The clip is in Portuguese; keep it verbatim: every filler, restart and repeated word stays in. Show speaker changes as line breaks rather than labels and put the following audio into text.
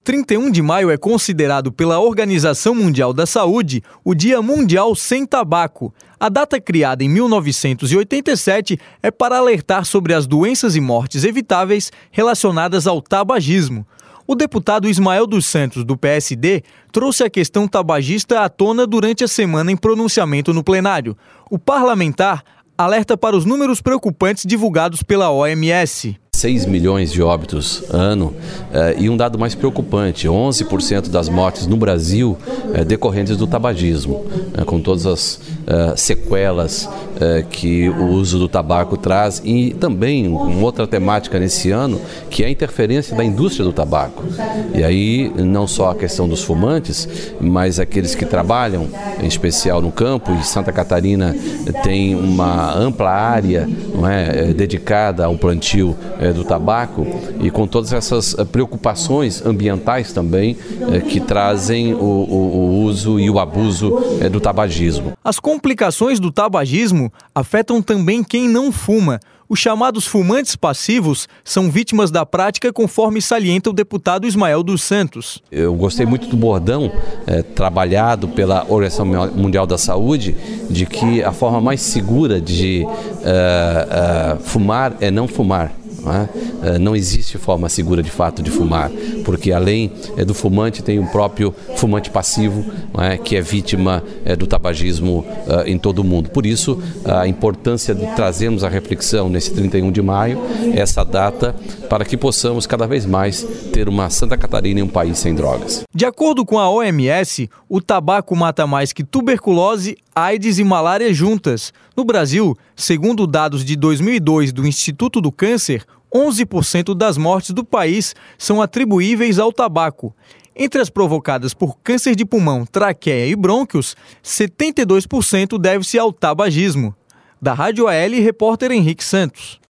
trinta e um de maio é considerado pela Organização Mundial da Saúde o Dia Mundial Sem Tabaco. A data, criada em mil novecentos e oitenta e sete, é para alertar sobre as doenças e mortes evitáveis relacionadas ao tabagismo. O deputado Ismael dos Santos, do P S D, trouxe a questão tabagista à tona durante a semana em pronunciamento no plenário. O parlamentar alerta para os números preocupantes divulgados pela O M S.
seis milhões de óbitos ano eh, e um dado mais preocupante, onze por cento das mortes no Brasil eh, decorrentes do tabagismo, eh, com todas as eh, sequelas eh, que o uso do tabaco traz, e também uma outra temática nesse ano, que é a interferência da indústria do tabaco. E aí não só a questão dos fumantes, mas aqueles que trabalham, em especial no campo, e Santa Catarina tem uma ampla área, não é, dedicada ao plantio do tabaco, e com todas essas preocupações ambientais também que trazem o, o, o uso e o abuso do tabagismo.
As complicações do tabagismo afetam também quem não fuma. Os chamados fumantes passivos são vítimas da prática, conforme salienta o deputado Ismael dos Santos.
Eu gostei muito do bordão é, trabalhado pela Organização Mundial da Saúde, de que a forma mais segura de uh, uh, fumar é não fumar. Não, é? Não existe forma segura de fato de fumar, porque além do fumante tem o próprio fumante passivo, não é? Que é vítima do tabagismo uh, em todo o mundo. Por isso, a importância de trazermos a reflexão nesse trinta e um de maio, essa data, para que possamos cada vez mais ter uma Santa Catarina e um país sem drogas.
De acordo com a O M S, o tabaco mata mais que tuberculose, AIDS e malária juntas. No Brasil, segundo dados de dois mil e dois do Instituto do Câncer, onze por cento das mortes do país são atribuíveis ao tabaco. Entre as provocadas por câncer de pulmão, traqueia e brônquios, setenta e dois por cento deve-se ao tabagismo. Da Rádio A L, repórter Henrique Santos.